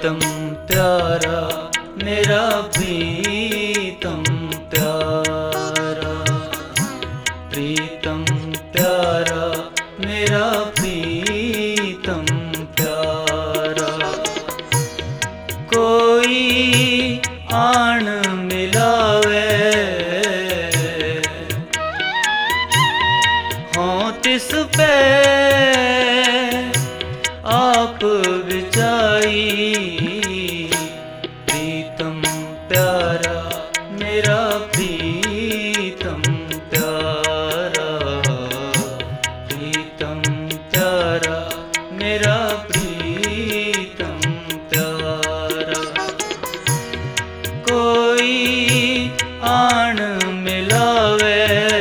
प्रीतम प्यारा मेरा प्रीतम प्यारा, प्रीतम प्यारा मेरा प्रीतम प्यारा। कोई आन मिलावे हों तिस पे आप विचाई, प्रीतम प्यारा मेरा प्रीतम प्यारा, प्रीतम प्यारा मेरा प्रीतम प्यारा। कोई आन मिलावे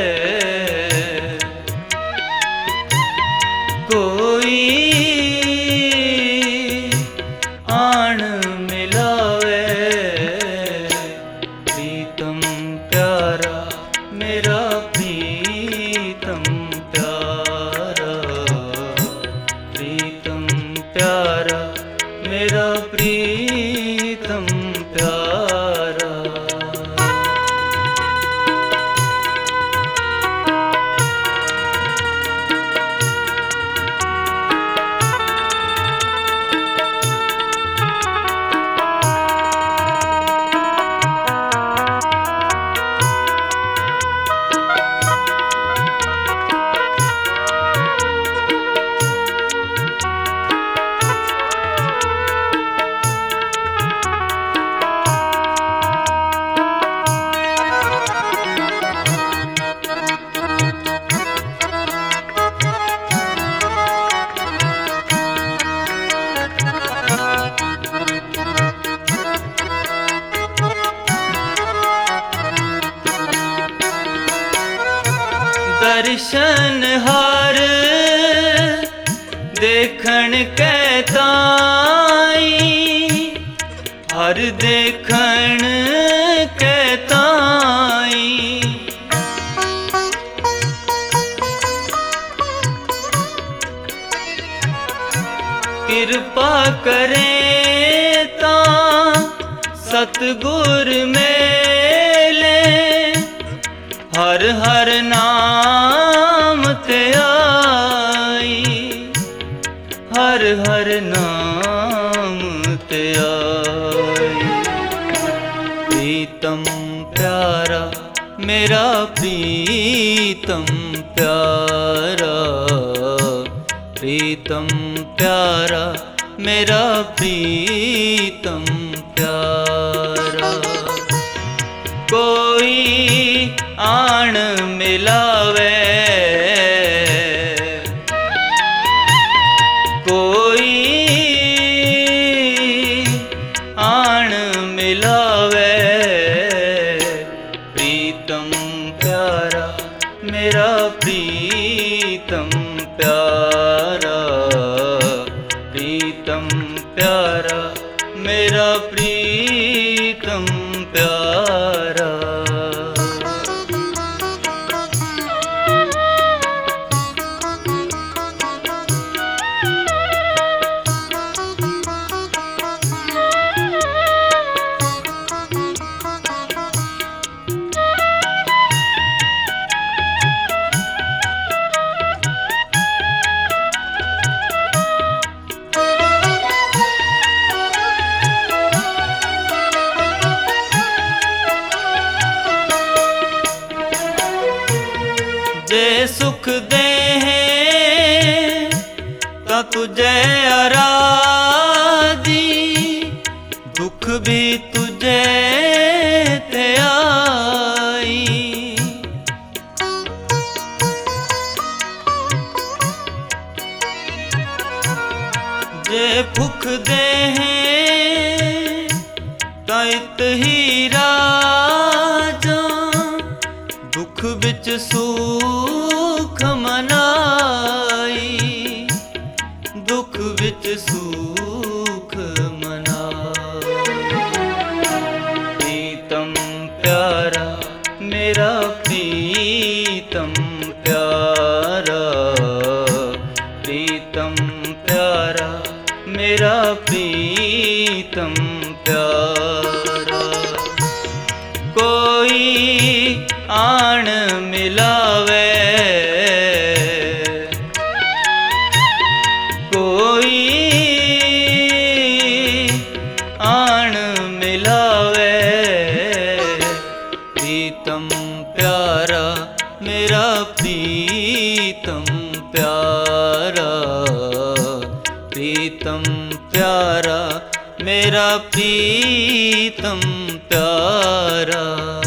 कोई आन मिलावे, प्रीतम प्यारा मेरा प्रीतम प्यारा, प्रीतम प्यारा मेरा प्रीतम प्यारा। दर्शन हार देखण कै ताई, हर देखण कै ताई। कृपा करें ता सतगुर मेले, हर हर नाम ते आई, हर हर नाम ते आई। प्रीतम प्यारा मेरा प्रीतम प्यारा, प्रीतम प्यारा मेरा प्रीतम प्यारा। कोई आन मिलावे कोई आन मिलावे, प्रीतम प्यारा मेरा प्रीतम प्यारा, प्रीतम प्यारा मेरा प्रीतम प्यारा। जे सुख दे ता तुझे आराधी, दुख भी तुझे ते आई। जे भुख दे ता इत ही राजा, दुख बिच सुख मनाई, दुख बिच सुख मनाई। प्रीतम प्यारा मेरा प्रीतम प्यारा, प्रीतम प्यारा मेरा प्रीतम प्रीतम प्यारा। कोई आण मिलावे, कोई आण मिलावे, प्रीतम प्यारा मेरा प्रीतम प्यारा, प्रीतम प्यारा मेरा प्रीतम प्यारा।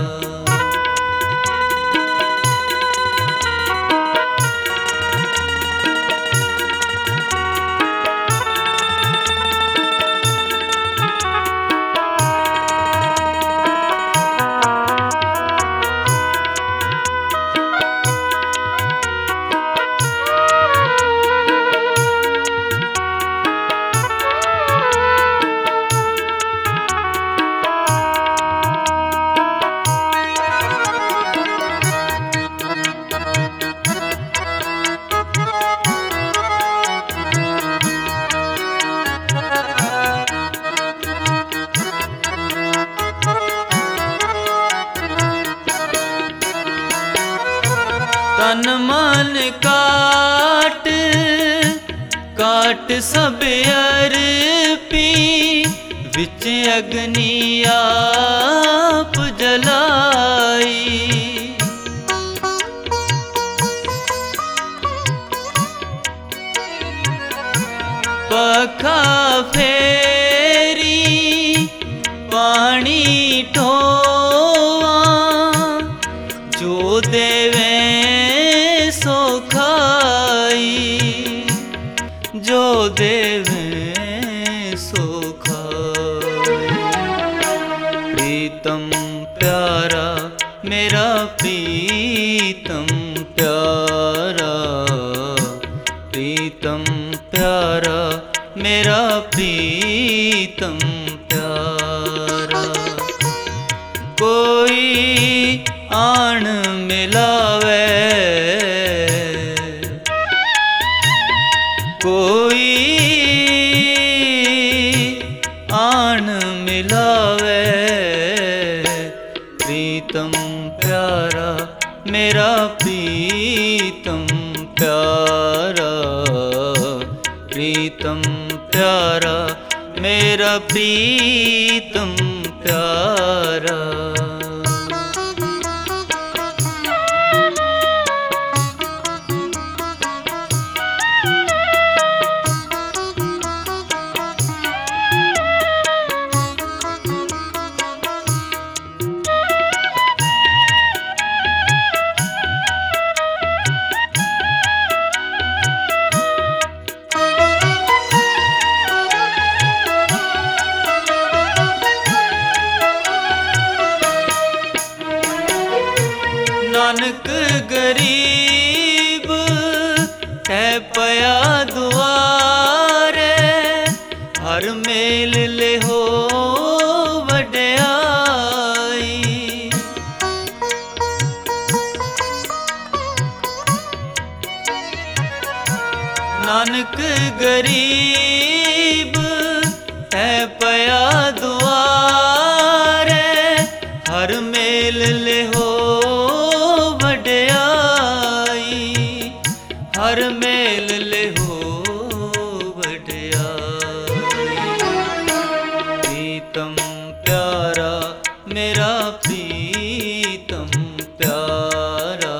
तन मन काट काट सब अर्पी, विच अग्नि आप जलाई। पखा फेरी पानी ठोवा, जो देवे सो खाई, जो देवे सो खाई। प्रीतम प्यारा मेरा प्रीतम प्यारा, प्रीतम प्यारा मेरा प्रीतम प्यारा। कोई आण मिलावे, कोई आण मिलावे, प्रीतम प्यारा मेरा प्रीतम प्यारा, प्रीतम प्यारा मेरा प्रीतम प्यारा। नानक गरीब है पया दुआरे, हर मेल ले हो वड्याई। नानक गरीब है पया दुआरे, हर मेल ले हो हर मेल ले हो वड्याई। प्रीतम प्यारा मेरा प्रीतम प्यारा,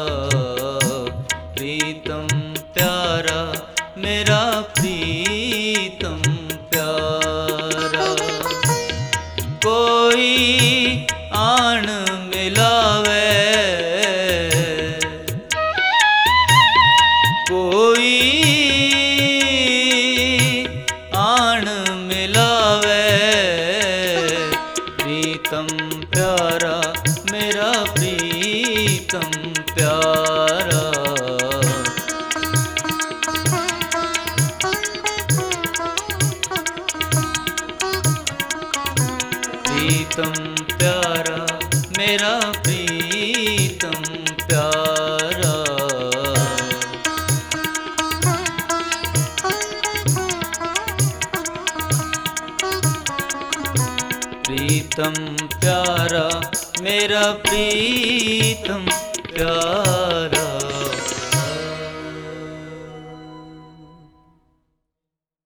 प्रीतम प्यारा मेरा प्रीतम प्यारा। कोई आण मिलावे, कोई आण मिलावे, प्रीतम प्यारा मेरा प्रीतम प्यारा। प्रीतम प्यारा मेरा प्रीतम प्यारा। प्रीतम प्यारा, मेरा प्रीतम प्यारा।